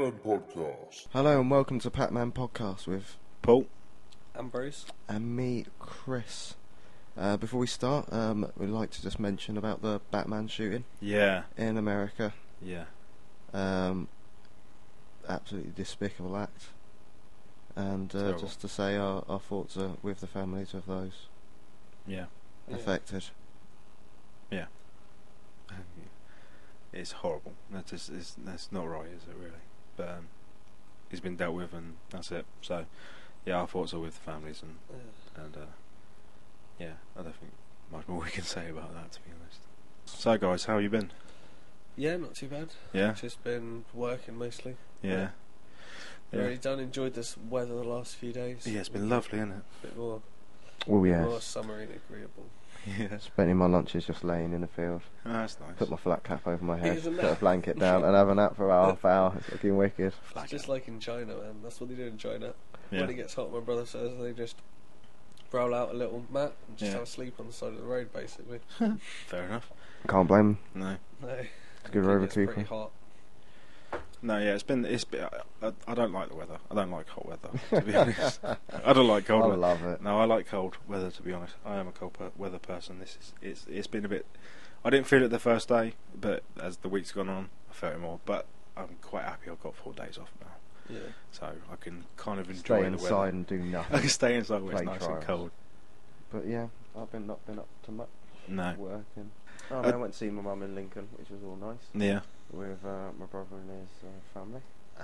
Pac-Man Podcast. Hello and welcome to Pac-Man Podcast with Paul and Bruce and me, Chris. Before we start, we'd like to just mention about the Batman shooting in America. Absolutely despicable act. And just to say our thoughts are with the families of those affected. Yeah. It's horrible. That's not right, is it, really? But he's been dealt with, and that's it. So, yeah, our thoughts are with the families, and I don't think much more we can say about that, to be honest. So, guys, how have you been? Yeah, not too bad. Yeah? Just been working mostly. Yeah. Really done. Enjoyed this weather the last few days. Yeah, it's been lovely, hasn't it? A bit more, more summery and agreeable. Yeah. Spending my lunches just laying in the field. Oh, that's nice. Put my flat cap over my head, put a blanket down, and have a nap for about half hour. It's looking wicked. It's just like in China, man. That's what they do in China. Yeah. When it gets hot, my brother says they just roll out a little mat and just have a sleep on the side of the road, basically. Fair enough. Can't blame them. No. It's good road It's pretty hot. No, yeah, it's been. I don't like the weather. I don't like hot weather, to be honest. I don't like cold weather. I love it. No, I like cold weather, to be honest. I am a cold weather person. It's been a bit. I didn't feel it the first day, but as the week's gone on, I felt it more. But I'm quite happy I've got 4 days off now. Yeah. So I can kind of enjoy Stay the weather. inside and do nothing. I can stay inside where it's Play nice trials. and cold. But yeah, I've not been up to much No. working. Oh, no, I went to see my mum in Lincoln, which was all nice. Yeah. With my brother and his family.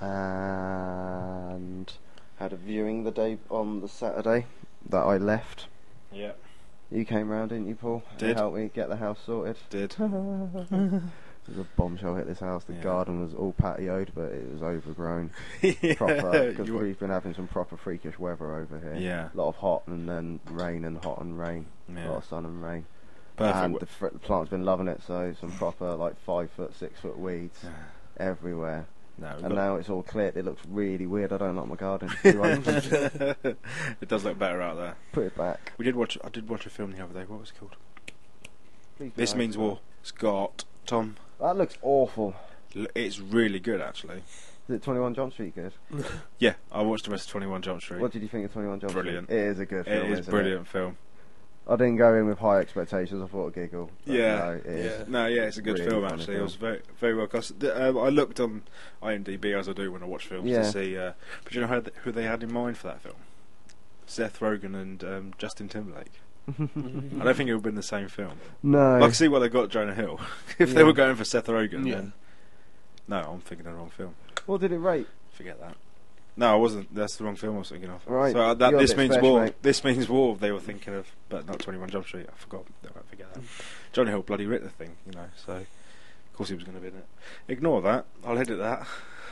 And had a viewing the day on the Saturday that I left. Yeah. You came round, didn't you, Paul? Did. You helped me get the house sorted. Did. There's a bombshell hit this house. The Yeah. garden was all patioed, but it was overgrown. Yeah. Proper, because we've been having some proper freakish weather over here. Yeah. A lot of hot and then rain and hot and rain. Yeah. A lot of sun and rain. Perfect. And the plant's been loving it, so some proper 5 foot, 6 foot weeds everywhere. No, And now it's all cleared. It looks really weird. I don't like my garden. it does look better out there. Put it back. I did watch a film the other day. What was it called? Please This don't. Means War. It's got Tom. That looks awful. It's really good, actually. Is it 21 Jump Street good? Yeah, I watched the rest of 21 Jump Street. What did you think of 21 Jump Brilliant. Street? It is a good film. It is isn't brilliant film. I didn't go in with high expectations. I thought I'd giggle. But Yeah. No, it is. No, yeah, it's a good Really film, funny actually. film. It was very, very well cast. I looked on IMDb, as I do when I watch films, Yeah. to see. But you know who they had in mind for that film? Seth Rogen and Justin Timberlake. I don't think it would have been the same film. No. I can see why they got Jonah Hill. If they Yeah. were going for Seth Rogen, Yeah. then. No, I'm thinking of the wrong film. What did it rate? Forget that. No, I wasn't. That's the wrong film I was thinking of. Right. So You're a This bit Means special, War. mate. This Means War. They were thinking of, but not 21 Jump Street. I forgot. I forget that. Jonah Hill bloody writ the thing, you know. So of course he was going to be in it. Ignore that. I'll edit that.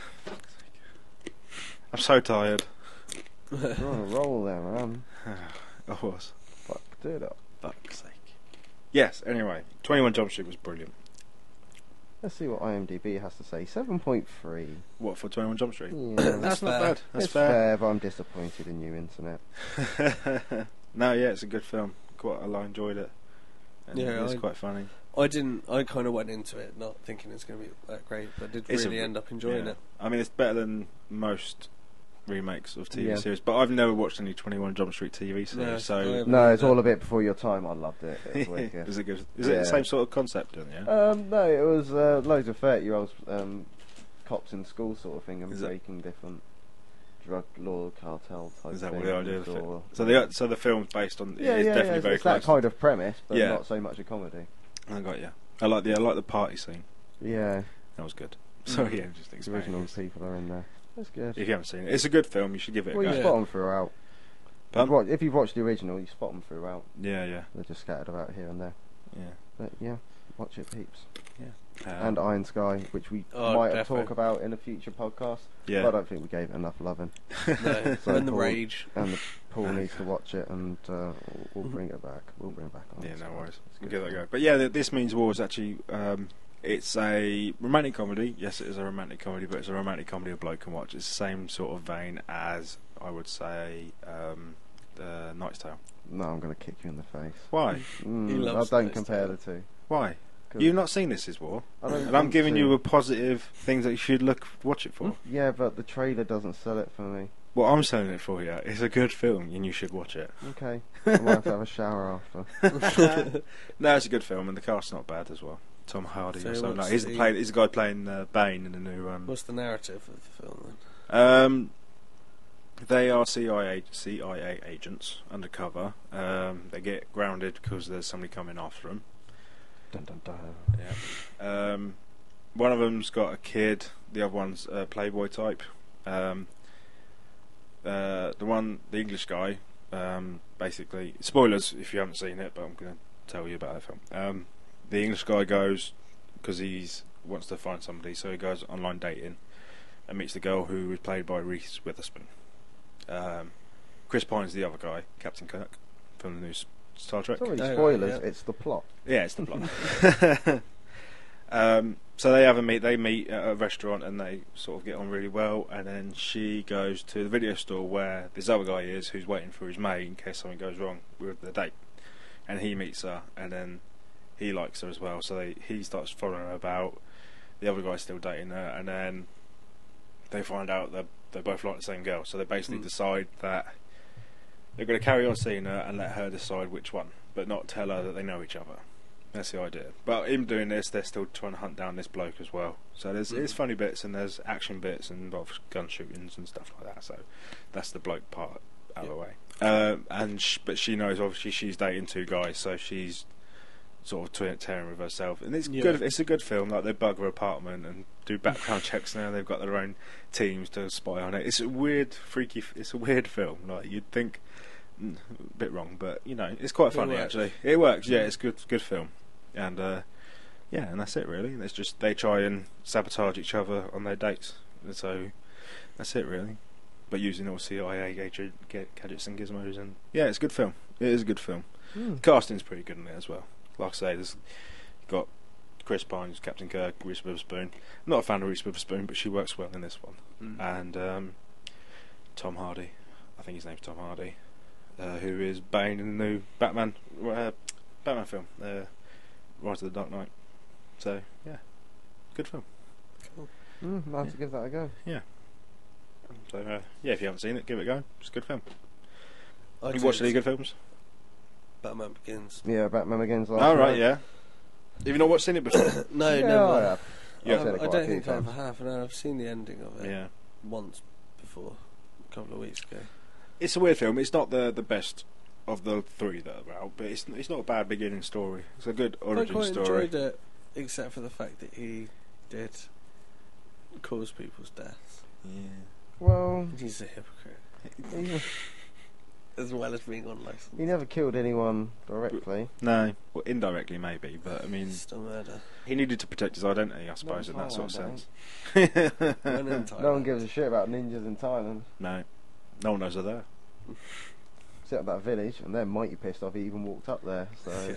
I'm so tired. You're on a roll there, man. I was. Fuck, do it up. Fuck's sake. Yes. Anyway, 21 Jump Street was brilliant. Let's see what IMDb has to say. 7.3. What, for 21 Jump Street? Yeah. That's not fair. bad. That's It's fair. fair, but I'm disappointed in you, internet. No, yeah, it's a good film. I enjoyed it. And Yeah, it's quite funny. I kind of went into it not thinking it's going to be that great, but did really end up enjoying Yeah. it. I mean, it's better than most remakes of TV Yeah. series, but I've never watched any 21 Jump Street TV series, No, I so haven't No, it's either. all a bit before your time. I loved it. It was wicked. is it good? Is it Yeah. the same sort of concept, then? Yeah. No, it was loads of 30-year-olds, cops in school sort of thing, and Is it- breaking different drug law cartel type Is that what things. the idea of the film? or- So the film's based on. Yeah, it's yeah, definitely yeah. very It's close. that kind of premise, but Yeah. not so much a comedy. I got you. I like the party scene. Yeah, That was good. So yeah, just the explain. original people are in there. That's good. If you haven't seen it, it's a good film. You should give it a Well, you go. Yeah. spot them throughout. Pardon? If you've watched the original, you spot them throughout. Yeah. They're just scattered about here and there. Yeah. But yeah, watch it, peeps. And And Iron Sky, which we Oh, might defo. talk about in a future podcast. yeah. But I don't think we gave it enough loving. No. So And the Paul- rage. And Paul needs to watch it, and we'll bring it back. We'll bring it back on. Yeah, It's no fine. worries. It's We'll good give that a fun. go. But yeah, This Means War is actually it's a romantic comedy. Yes, it is a romantic comedy, but it's a romantic comedy a bloke can watch. It's the same sort of vein as I would say Knight's Tale. No, I'm going to kick you in the face. Why? He loves I don't Knight's compare Tale. the two. Why? You've not seen This Is War, and I'm giving you a positive things that you should watch it for. Yeah, but the trailer doesn't sell it for me. Well, I'm selling it for you. It's a good film, and you should watch it. Okay. I might have to have a shower after. No, it's a good film, and the cast's not bad as well. Tom Hardy or something. He's the guy playing Bane in the new. What's the narrative of the film then? They are CIA agents undercover. They get grounded because there's somebody coming after them. Dun, dun, dun. Yeah. One of them's got a kid. The other one's a playboy type. The English guy. Basically, spoilers if you haven't seen it, but I'm going to tell you about the film. The English guy goes because he wants to find somebody, so he goes online dating and meets the girl who was played by Reese Witherspoon. Chris Pine's the other guy, Captain Kirk, from the new Star Trek. Sorry, spoilers. It's the plot. Yeah, it's the plot. So they meet at a restaurant and they sort of get on really well. And then she goes to the video store where this other guy is, who's waiting for his mate in case something goes wrong with the date. And he meets her, and then he likes her as well. So he starts following her about. The other guy's still dating her, and then they find out that they both like the same girl, so they basically decide that they're going to carry on seeing her and let her decide which one, but not tell her that they know each other. That's the idea. But in doing this, they're still trying to hunt down this bloke as well. So there's funny bits and there's action bits and a lot of gun shootings and stuff like that. So that's the bloke part out of the way. But she knows obviously she's dating two guys, so she's sort of tearing with herself, and it's good. It's a good film. Like they bug her apartment and do background checks now. They've got their own teams to spy on it. It's a weird, freaky. It's a weird film. Like you'd think, a bit wrong, but it's quite funny actually. It works. Yeah, it's good film, and and that's it really. It's just they try and sabotage each other on their dates, and so that's it really. But using all CIA gadgets and gizmos, and it's a good film. It is a good film. Casting's pretty good in it as well. Like I say, you've got Chris Pine, Captain Kirk, Reese Witherspoon. I'm not a fan of Reese Witherspoon, but she works well in this one. And Tom Hardy, I think his name's Tom Hardy, who is Bane in the new Batman film, Rise of the Dark Knight. So good film. Cool. Nice to give that a go. Yeah. So if you haven't seen it, give it a go. It's a good film. You watched any good films? Batman Begins. Yeah, Batman Begins. Oh right, yeah. Have you not seen it before? No, yeah, never. I have. I don't think I ever have. No, I've seen the ending of it. Yeah. Once before, a couple of weeks ago. It's a weird film. It's not the best of the three that are out, but it's not a bad beginning story. It's a good origin story. I quite enjoyed it, except for the fact that he did cause people's deaths. Yeah. Well, he's a hypocrite. As well as being on license. He never killed anyone directly. No, well, indirectly maybe, but I mean, still murder. He needed to protect his identity, I suppose, in that sort of sense. No one gives a shit about ninjas in Thailand. No one knows they're there. Set up that village, and they're mighty pissed off he even walked up there. So,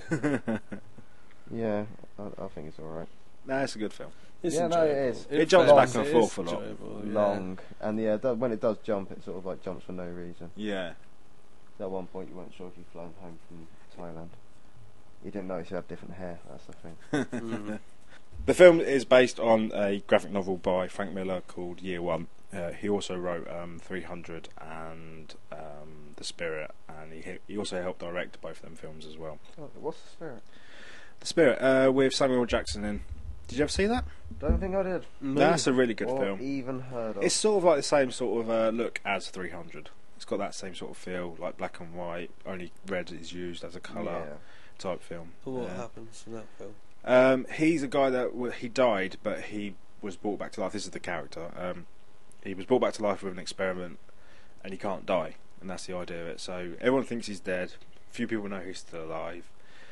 yeah, I think it's all right. No, it's a good film. It is. It jumps back and forth a lot. Long, and when it does jump, it sort of like jumps for no reason. Yeah. At one point, you weren't sure if you'd flown home from Thailand. You didn't notice you had different hair. That's the thing. The film is based on a graphic novel by Frank Miller called Year One. He also wrote 300 and The Spirit, and he also helped direct both of them films as well. Oh, what's The Spirit? The Spirit with Samuel Jackson in. Did you ever see that? Don't think I did. That's a really good film. Even heard of. It's sort of like the same sort of look as 300. It's got that same sort of feel, like black and white, only red is used as a colour type film. What happens in that film? He's a guy that he died, but he was brought back to life. This is the character. He was brought back to life with an experiment, and he can't die, and that's the idea of it. So everyone thinks he's dead. Few people know he's still alive.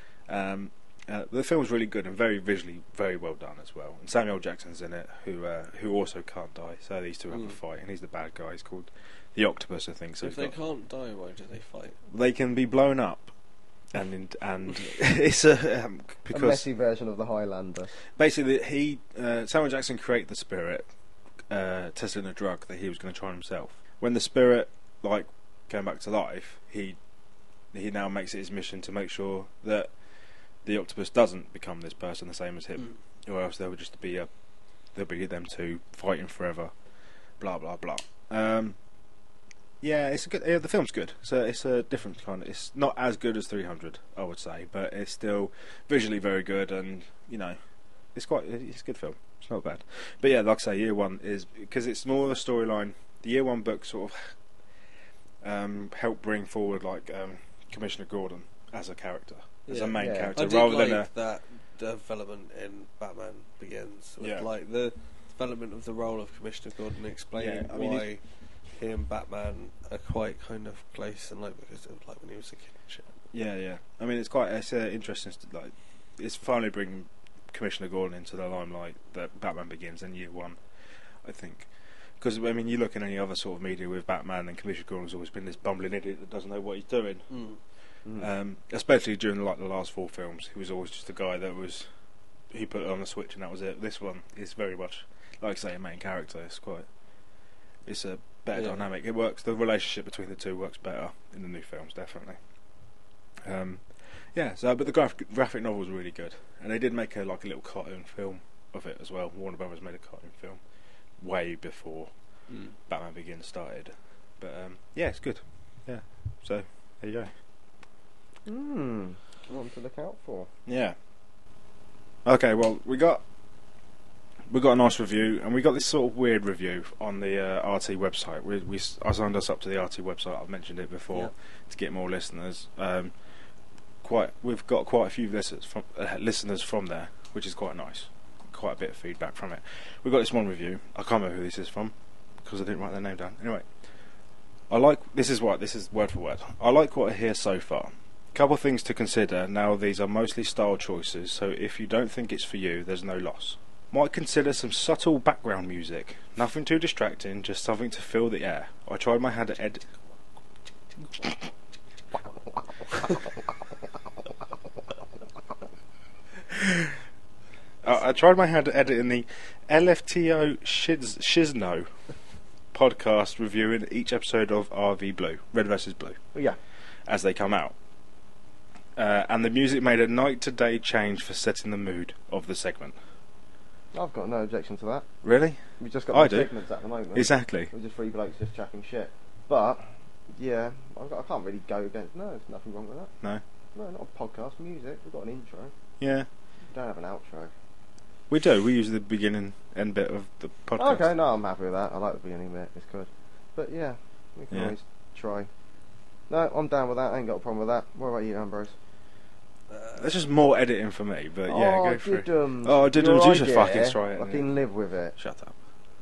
The film's really good and very visually very well done as well. And Samuel Jackson's in it, who also can't die. So these two have a fight, and he's the bad guy. He's called the Octopus, I think. So if they can't die, why do they fight? They can be blown up, and it's because a messy version of the Highlander. Basically, Samuel Jackson created the spirit, testing a drug that he was going to try on himself. When the spirit came back to life, he now makes it his mission to make sure that the octopus doesn't become this person, the same as him, or else there would just be there'll be them two fighting forever. Blah blah blah. Yeah, it's a good. The film's good. So it's a different kind. It's not as good as 300, I would say, but it's still visually very good, and it's a good film. It's not bad. But yeah, like I say, Year One is because it's more of a storyline. The Year One book sort of helped bring forward Commissioner Gordon as a character, as a main character, rather than that development in Batman Begins. With, the development of the role of Commissioner Gordon, explaining why he and Batman are quite kind of close, and because of when he was a kid and shit. Yeah. I mean, it's interesting. It's finally bringing Commissioner Gordon into the limelight that Batman Begins in Year One, I think. Because I mean, you look in any other sort of media with Batman, and Commissioner Gordon's always been this bumbling idiot that doesn't know what he's doing. Especially during the last 4 films, he was always just a guy he put it on the switch and that was it. This one is very much, like I say, a main character. It's a better dynamic. It works. The relationship between the two works better in the new films, definitely. But the graphic novel was really good, and they did make a little cartoon film of it as well. Warner Brothers made a cartoon film way before Batman Begins started, but it's good. Yeah, so there you go. One to look out for. Yeah. Okay, well we got a nice review, and we got this sort of weird review on the RT website. I signed us up to the RT website. I've mentioned it before to get more listeners. We've got quite a few listeners from there, which is quite nice. Quite a bit of feedback from it. We've got this one review. I can't remember who this is from because I didn't write their name down. Anyway, this is word for word. I like what I hear so far. Couple things to consider. Now these are mostly style choices, so if you don't think it's for you, there's no loss. Might consider some subtle background music. Nothing too distracting, just something to fill the air. I tried my hand at I tried my hand at editing the LFTO Shizno podcast, reviewing each episode of RV Blue, Red vs. Blue. Yeah. As they come out. And the music made a night-to-day change for setting the mood of the segment. I've got no objection to that. Really? We've just got segments at the moment. Exactly. We're just 3 blokes just chatting shit. But, yeah, I can't really go against... No, there's nothing wrong with that. No? No, not a podcast, music. We've got an intro. Yeah. We don't have an outro. We do. We use the beginning end bit of the podcast. Okay, no, I'm happy with that. I like the beginning bit. It's good. But, yeah, we can always try. No, I'm down with that. I ain't got a problem with that. What about you, Ambrose? That's just more editing for me, but go for it. Didums, you should fucking try it. Fucking live with it. Shut up.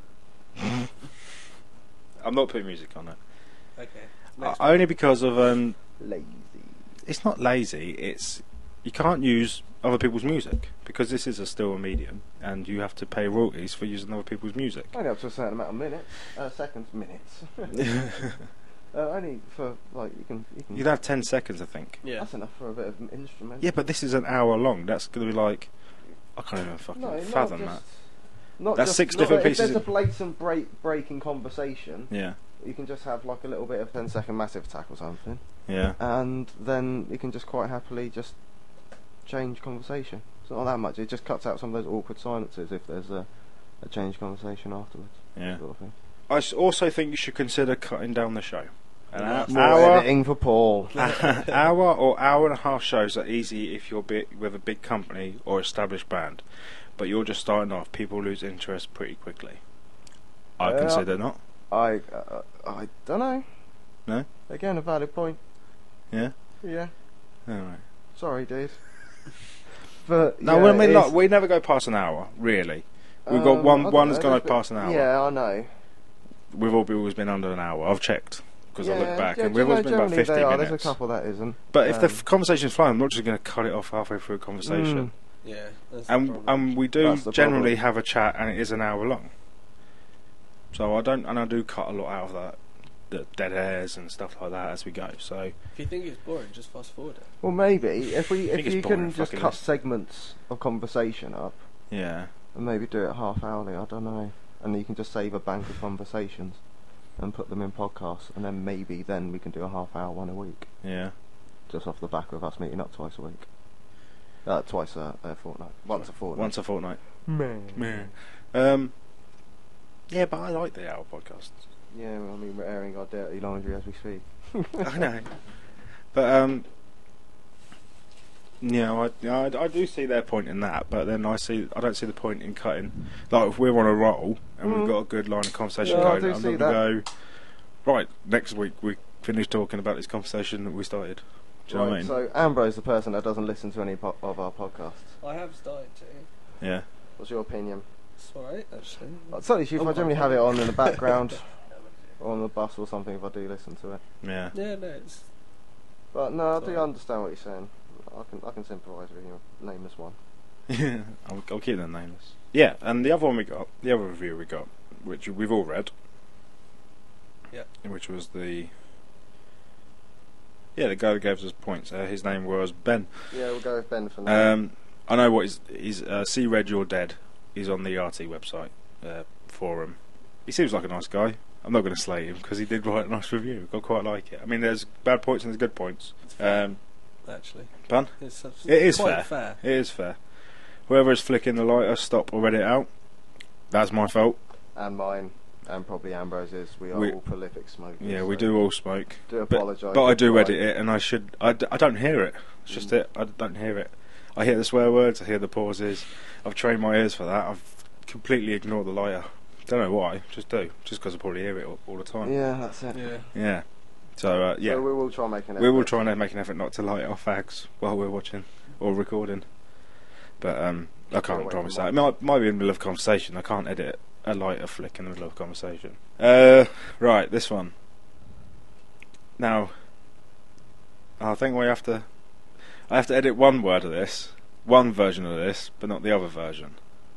I'm not putting music on it. Okay. Only because of lazy. It's not lazy. It's you can't use other people's music because this is still a medium, and you have to pay royalties for using other people's music. Only up to a certain amount of minutes. Only for you can. You'd have 10 seconds, I think. Yeah, that's enough for a bit of an instrument. Yeah, but this is an hour long. That's going to be I can't even fucking fathom that. That's 6 different pieces. If there's a blatant break in conversation, yeah, you can just have a little bit of 10-second massive attack or something. Yeah, and then you can just quite happily just change conversation. It's not that much. It just cuts out some of those awkward silences if there's a change conversation afterwards. Yeah. Sort of thing. I also think you should consider cutting down the show. An hour editing for Paul. Hour or hour and a half shows are easy if you're with a big company or established brand, but you're just starting off. People lose interest pretty quickly. I consider not. I don't know. No. Again, a valid point. Yeah. Yeah. All right. Sorry, dude. But no, we never go past an hour. Really, we've got one that's gone past an hour. Yeah, I know. We've always been under an hour. I've checked because I look back, and we've always been about 50 minutes. There's a couple that isn't. But if the conversation's flowing, I'm not just going to cut it off halfway through a conversation. Yeah, and we do generally have a chat, and it is an hour long. So I do cut a lot out of that, the dead airs and stuff like that as we go. So if you think it's boring, just fast forward it. Well, maybe if you can just cut segments of conversation up. Yeah. And maybe do it half hourly. I don't know. And you can just save a bank of conversations and put them in podcasts, and then maybe we can do a half hour one a week. Yeah. Just off the back of us meeting up twice a week. Twice a fortnight. Once a fortnight. Once a fortnight. Meh. Yeah, but I like the Hour podcast. Yeah, well, I mean, we're airing our dirty laundry as we speak. I know. But, I do see their point in that, but then I don't see the point in cutting. Like, if we're on a roll and we've got a good line of conversation going, I'm not going to go, right, next week we finish talking about this conversation that we started. Do you know what I mean? So Ambrose, the person that doesn't listen to any of our podcasts. I have started to. Yeah. What's your opinion? It's alright, actually. I'll tell you, I generally have it on in the background, or on the bus or something if I do listen to it. Yeah. Yeah, no, it's... But no, I do understand what you're saying. I can sympathise with you, nameless one. Yeah, I'll keep them nameless. Yeah, and the other review we got, which we've all read. Yeah. Which was the guy that gave us points. His name was Ben. Yeah, we'll go with Ben for now. I know what he's See Red You're Dead. He's on the RT website forum. He seems like a nice guy. I'm not going to slate him because he did write a nice review. I quite like it. I mean, there's bad points and there's good points. Actually, pun? It is quite fair. It is fair. Whoever is flicking the lighter, stop or read it out. That's my fault. And mine. And probably Ambrose's. We are all prolific smokers. Yeah, we do all smoke. Do apologise. But I do edit it, and I don't hear it. It's just it. I don't hear it. I hear the swear words. I hear the pauses. I've trained my ears for that. I've completely ignored the lighter. Don't know why. Just because I probably hear it all the time. Yeah, that's it. Yeah. So yeah. So we will try and make an effort. We will try and make an effort not to light our fags while we're watching or recording. But I can't promise that. It might be in the middle of a conversation. I can't edit a lighter flick in the middle of a conversation. Right, this one. Now, I think I have to edit one version of this, but not the other version.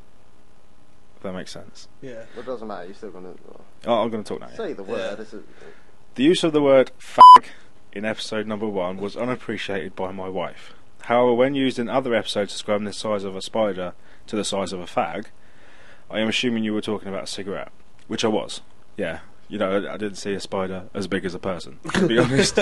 If that makes sense. Yeah. Well, it doesn't matter. You're still going to. I'm going to talk now. Say the word. Yeah. The use of the word fag in episode number 1 was unappreciated by my wife. However, when used in other episodes describing the size of a spider to the size of a fag, I am assuming you were talking about a cigarette, which I was. Yeah, I didn't see a spider as big as a person, to be honest.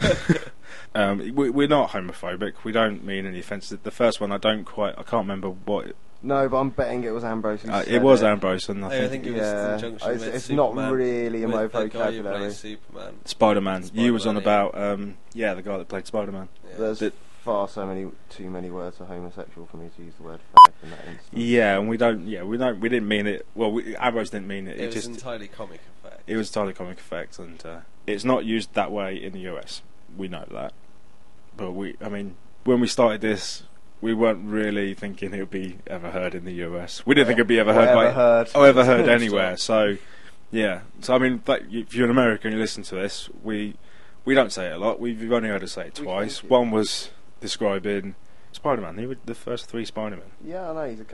We're not homophobic. We don't mean any offence. The first one, I can't remember what. No, but I'm betting it was Ambrose. It was Ambrose, and I think it was in conjunction with it's Superman, not really in my vocabulary. Spider-Man. You was on about the guy that played Spider-Man. Yeah. There's too many words for homosexual for me to use the word fag in that instance. Yeah, and we didn't mean it. Well, Ambrose didn't mean it. It was entirely comic effect. It was entirely comic effect, and it's not used that way in the US. We know that, but when we started this, we weren't really thinking it would be ever heard in the US. We didn't think it would be ever heard anywhere. So, yeah. So if you're an American and you listen to this, we don't say it a lot. We've only heard us say it twice. One was describing Spider-Man. He was the first 3 Spider-Men. Yeah, I know he's a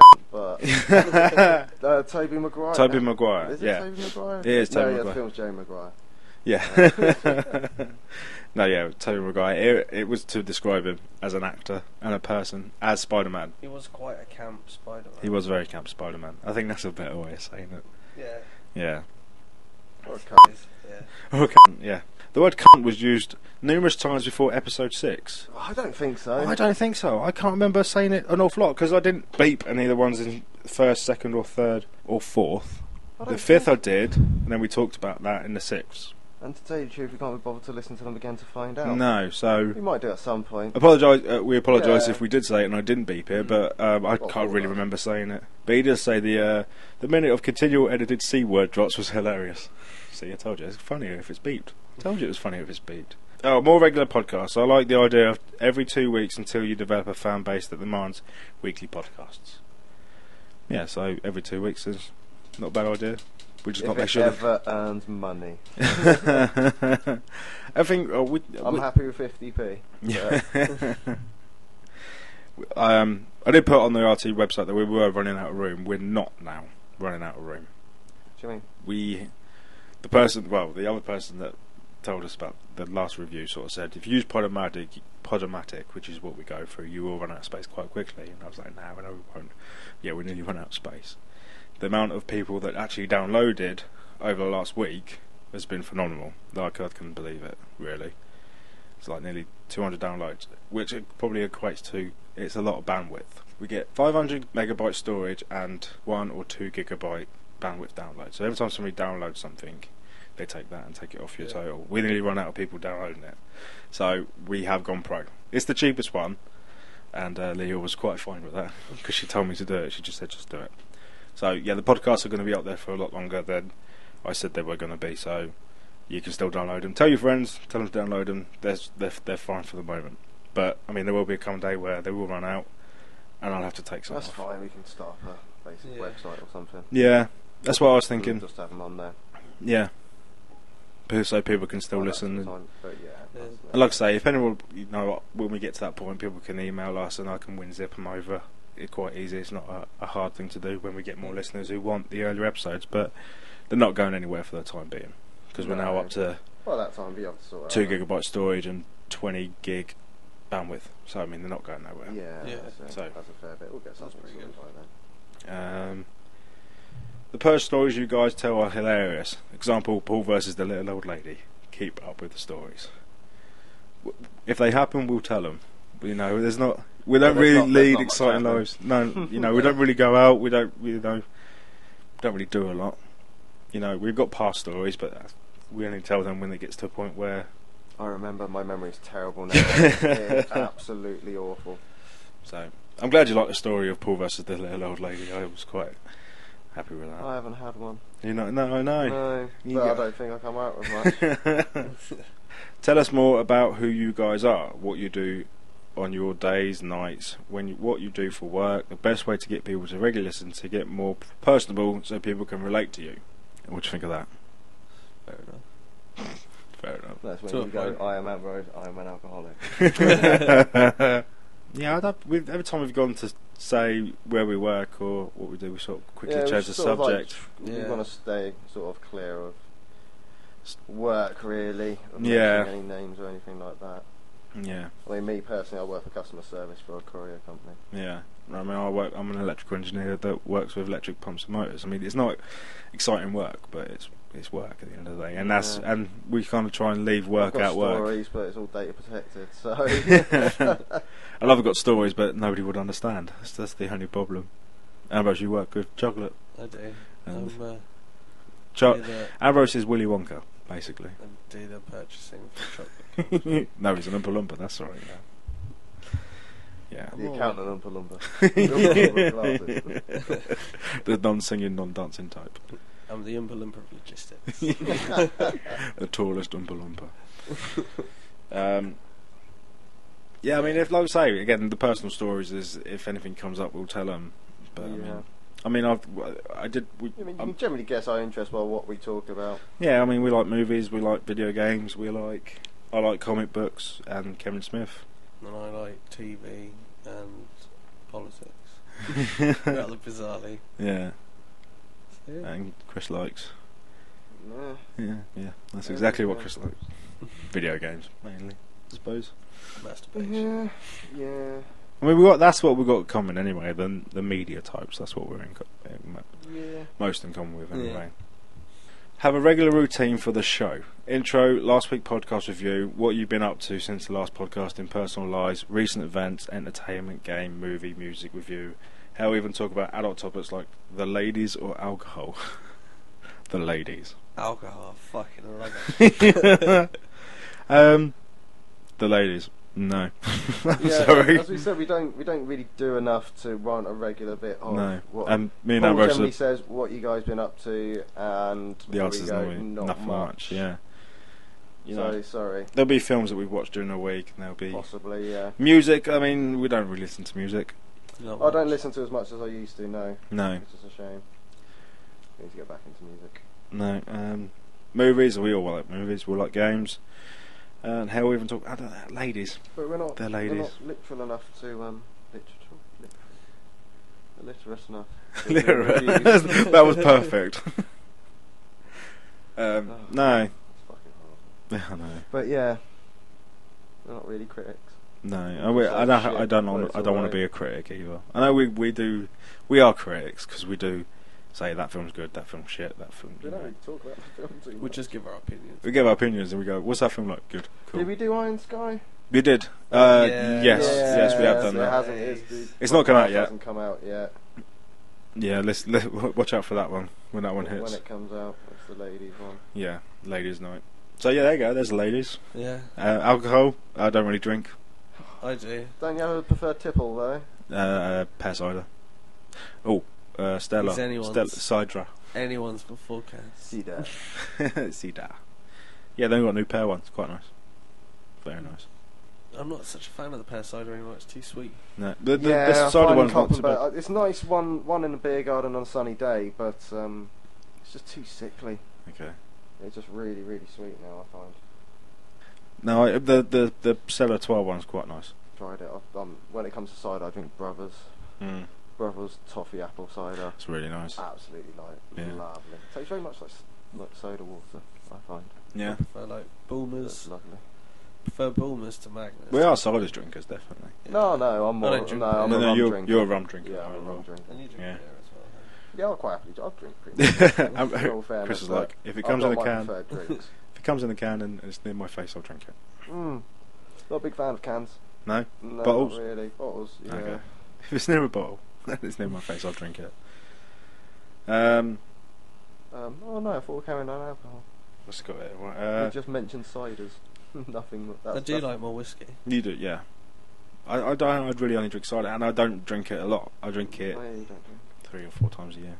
cunt, but Tobey Maguire. Tobey Maguire. Is it Tobey Maguire? It is Tobey Maguire. The film's Jerry Maguire. Yeah. No, yeah, Tobey Maguire. It was to describe him as an actor and a person, as Spider-Man. He was quite a camp Spider-Man. He was very camp Spider-Man. I think that's a better way of saying it. Yeah. Yeah. Or a cunt. Yeah. Or a cunt, yeah. The word cunt was used numerous times before episode 6. I don't think so. I don't think so. I can't remember saying it an awful lot because I didn't beep any of the ones in first, second, or third, or fourth. The 5th I did, and then we talked about that in the 6th. And to tell you the truth, we can't be bothered to listen to them again to find out. No, so we might do at some point. We apologise if we did say it and I didn't beep it, but I can't really remember saying it. But he does say the minute of continual edited C word drops was hilarious. See, I told you it's funnier if it's beeped. I told you it was funnier if it's beeped. Oh, more regular podcasts. I like the idea of every 2 weeks until you develop a fan base that demands weekly podcasts. Yeah, so every 2 weeks is not a bad idea. We just got to make sure ever earns money. I think I'm happy with 50p. Yeah. I did put on the RT website that we were running out of room. We're not now running out of room. What do you mean? The other person that told us about the last review sort of said, if you use Podomatic, which is what we go through, you will run out of space quite quickly. And I was like, no, we won't. Yeah, we nearly run out of space. The amount of people that actually downloaded over the last week has been phenomenal. Like, I couldn't believe it, really. It's like nearly 200 downloads, which it probably equates to, it's a lot of bandwidth. We get 500 megabyte storage and 1 or 2 gigabyte bandwidth download. So every time somebody downloads something, they take that and take it off your total. We nearly run out of people downloading it. So we have gone pro. It's the cheapest one, and Leah was quite fine with that because she told me to do it. She just said, just do it. So yeah, the podcasts are going to be up there for a lot longer than I said they were going to be. So you can still download them. Tell your friends, tell them to download them. They're fine for the moment. But I mean, there will be a coming day where they will run out, and I'll have to take some. That's off. Fine. We can start a basic website or something. Yeah, that's what I was thinking. Just have them on there. Yeah. So people can still listen. But and like I say, if anyone, when we get to that point, people can email us and I can WinZip them over. It's quite easy. It's not a hard thing to do when we get more listeners who want the earlier episodes, but they're not going anywhere for the time being because we're now up to that time you have to sort 2 gigabyte storage and 20 gig bandwidth. So I mean, they're not going nowhere. Yeah. That's a fair bit. We'll get something pretty good by then. The personal stories you guys tell are hilarious. Example, Paul versus the little old lady. Keep up with the stories. If they happen, we'll tell them. We don't really lead exciting lives. No, we don't really go out. We don't really do a lot. We've got past stories, but we only tell them when it gets to a point where. I remember, my memory's terrible now. It's absolutely awful. So I'm glad you like the story of Paul versus the little old lady. I was quite happy with that. I haven't had one. No, but I don't think I come out with much. Tell us more about who you guys are, what you do on your days, nights, what you do for work, the best way to get people to regularly listen, to get more personable so people can relate to you. What do you think of that? Fair enough. That's when you go, I am Ambrose, I am an alcoholic. Yeah, every time we've gone to say where we work or what we do, we sort of quickly change the subject. We want to stay sort of clear of work, really. Yeah. Any names or anything like that. Yeah. I mean, me personally, I work for customer service for a courier company. Yeah. I mean, I'm an electrical engineer that works with electric pumps and motors. I mean, it's not exciting work, but it's work at the end of the day, and and we kind of try and leave work out work. Stories, but it's all data protected. So I love I've got stories, but nobody would understand. That's the only problem. Ambrose, you work with chocolate. I do. Ambrose is Willy Wonka, basically. I do the purchasing for chocolate. No, he's an Oompa Loompa. That's all right. Yeah. The accountant Oompa Loompa. The non-singing, non-dancing type. I'm the Oompa Loompa of logistics. The tallest Oompa Loompa. Yeah, I mean, if, like I say, again, the personal stories is, if anything comes up, we'll tell them. But I mean, you can generally guess our interest by what we talk about. Yeah, I mean, we like movies, we like video games, I like comic books and Kevin Smith. And I like TV and politics. Rather bizarrely. Yeah. Yeah. And Chris likes. Yeah. That's exactly what Chris likes. Video games, mainly, I suppose. Masturbation. Yeah. I mean, that's what we've got in common anyway. The media types. That's what we're most in common with anyway. Yeah. Have a regular routine for the show. Intro, last week podcast review, what you've been up to since the last podcast in personal lives, recent events, entertainment, game, movie, music review. Hell, even talk about adult topics like the ladies or alcohol. The ladies. Alcohol, fucking love it. The ladies. No. Sorry. As we said, we don't really do enough to warrant a regular bit of what and me and Paul Ambrose generally says what you guys been up to, and the answer's not much. Yeah. Sorry. There'll be films that we've watched during the week, and there'll be possibly music. I mean, we don't really listen to music. I don't listen to as much as I used to. No. Which is a shame. I need to get back into music. No. Movies. We all like movies. We like games. And how we even talk ladies. But we're not. They're ladies. We're not literal enough to literous enough. That was perfect. No. It's fucking hard. I know. But yeah, we're not really critics. No, I don't want to be a critic either. I know we are critics because we do say that film's good, that film's shit, that film. We don't really talk about the film too much. We just give our opinions. We give our opinions and we go, what's that film like? Good, cool. Did we do Iron Sky? We did. Yes, we have done that. It's not come out yet. It hasn't come out yet. Yeah, let's watch out for that one when that one hits. When it comes out, it's the ladies one. Yeah, ladies' night. So yeah, there you go. There's the ladies. Yeah. Alcohol. I don't really drink. I do. Don't you have a preferred tipple though? Pear cider. Oh, Stella. Cidra. Anyone's before cans. Cedar. Cedar. Yeah, they've got a new pear one. It's quite nice. Very nice. I'm not such a fan of the pear cider anymore. It's too sweet. No, the cider one's not too bad. It's nice one in a beer garden on a sunny day, but it's just too sickly. Okay. It's just really, really sweet now, I find. No, the Stella 12 one's quite nice. Tried it. When it comes to cider, I drink Brothers. Brothers toffee apple cider. It's really nice. Absolutely lovely. Tastes very much like soda water, I find. Yeah. I prefer like Bulmers. That's lovely. Prefer Bulmers to Magnus. We are cider drinkers, definitely. Yeah. No, I'm more. I'm a rum drinker. You're a rum drinker. Yeah, I'm a rum drinker. And you drink beer as well. Yeah, I'll quite happily. I'll drink pretty much. Chris is like, if it comes in a can, if it comes in a can and it's near my face, I'll drink it. Not a big fan of cans. No, bottles. Not really, bottles. Yeah. Okay. If it's near a bottle, and it's near my face, I'll drink it. Oh no, I thought we were carrying on alcohol. What's got it? We just mentioned ciders. Nothing. I do like more whiskey. You do, yeah. I don't. I'd really only drink cider, and I don't drink it a lot. I drink it 3 or 4 times a year.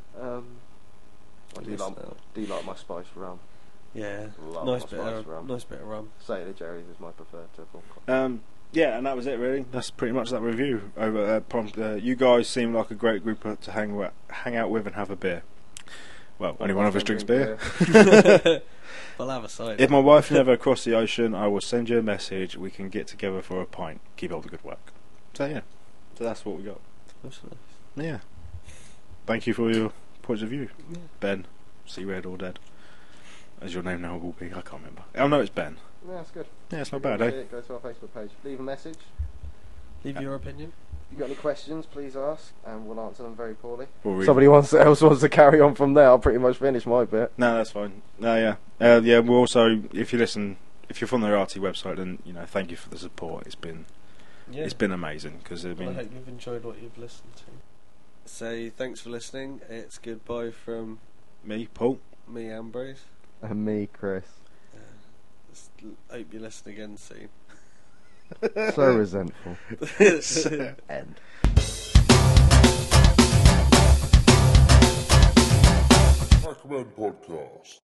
I do like my spiced rum. Yeah, nice bit of rum. Sailor Jerry's is my preferred tipple. Yeah, and that was it really. That's pretty much that review. You guys seem like a great group to hang out with and have a beer. Well, only one of us drinks beer. I'll have a cider. If my wife never crossed the ocean, I will send you a message. We can get together for a pint. Keep up the good work. So yeah, so that's what we got. That's nice. Yeah. Thank you for your points of view, Ben. See Red or Dead, as your name now will be. I can't remember. Oh no, it's Ben. Yeah, that's good. Yeah, it's not bad, eh? Go to our Facebook page. Leave a message. Leave your opinion. If you've got any questions, please ask, and we'll answer them very poorly. Somebody else wants to carry on from there, I'll pretty much finish my bit. No, that's fine. No, yeah. We'll also, if you're from the RT website, then, thank you for the support. It's been amazing. I hope you've enjoyed what you've listened to. So, thanks for listening. It's goodbye from me, Paul. Me, Ambrose. And me, Chris. Hope you listen again soon. So resentful. End. Pac-Man Podcast.